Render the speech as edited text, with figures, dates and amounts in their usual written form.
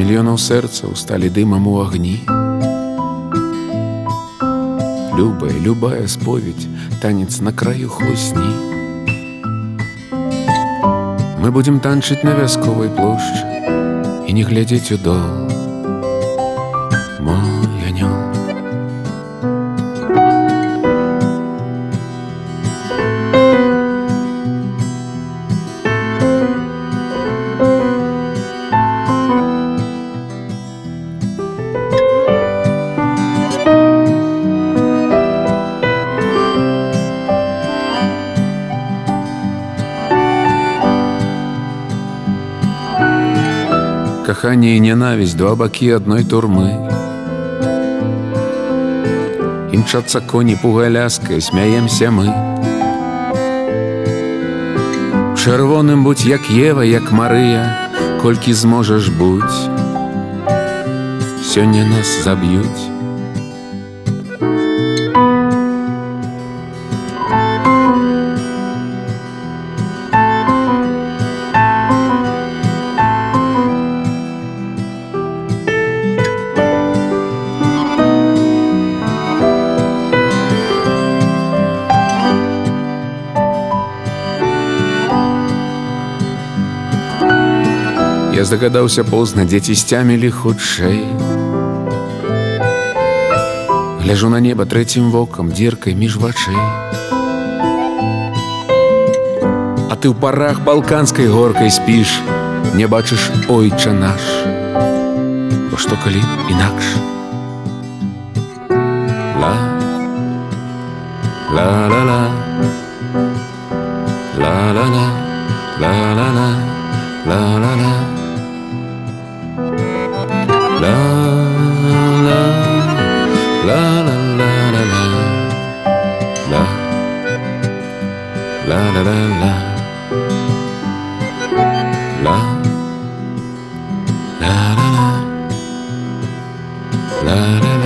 мільёнаў сэрцаў сталі дымам у агні. Любая споведь, танец на краю хлусні. Мы будем танчыць на вясковай плошчы і не глядзець у дол, мой анёл. Каханне і нянавісць, два бакі адной турмы. Імчацца коні пугаляскай, смяемся мы. Чырвоным будь як Ева, як Марыя, колькі зможаш будь. Сёння нас заб'юць. Я здагадаўся позна, дзеці сцямілі хутчэй. Гляжу на неба трэцім вокам, дзіркай між вачэй. А ты ў парах балканскай горкай спіш, не бачыш ойча наш. Бо што калі інакш? Ла-ла-ла, ла-ла-ла, ла-ла-ла, ла-ла-ла. La la la la la la la la la la la la la la la la la